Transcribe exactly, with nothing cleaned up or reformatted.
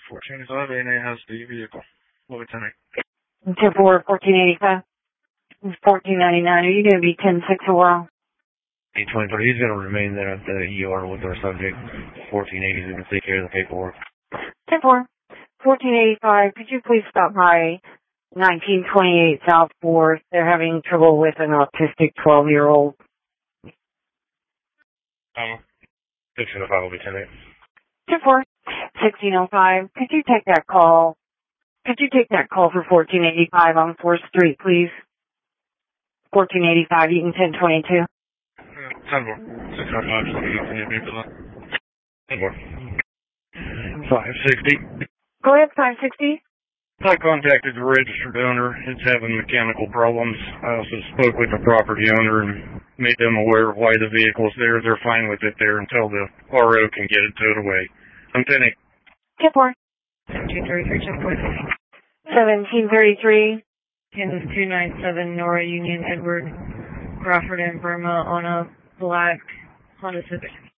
fourteen eighty-five, A and A has the vehicle. Lieutenant. ten four, fourteen eighty-five. fourteen ninety-nine. Are you going to be ten six a while? eight twenty-three. He's going to remain there at the E R with our subject. fourteen eighty is going to take care of the paperwork. ten four, fourteen eighty-five. Could you please stop by nineteen twenty-eight South fourth? They're having trouble with an autistic twelve-year-old. Um, fixing the file, Lieutenant. ten four, sixteen oh five. Could you take that call? Could you take that call for fourteen eighty-five on fourth Street, please? fourteen eighty-five, Eaton ten twenty-two. ten four, six five five, ten four. five sixty. Go ahead, five sixty. I contacted the registered owner. It's having mechanical problems. I also spoke with the property owner and made them aware of why the vehicle's there. They're fine with it there until the R O can get it towed away. Lieutenant. ten four. seventeen thirty-three, ten four. seventeen thirty-three. Kansas two nine seven, Nora Union, Edward, Crawford, and Burma on a black Honda Civic.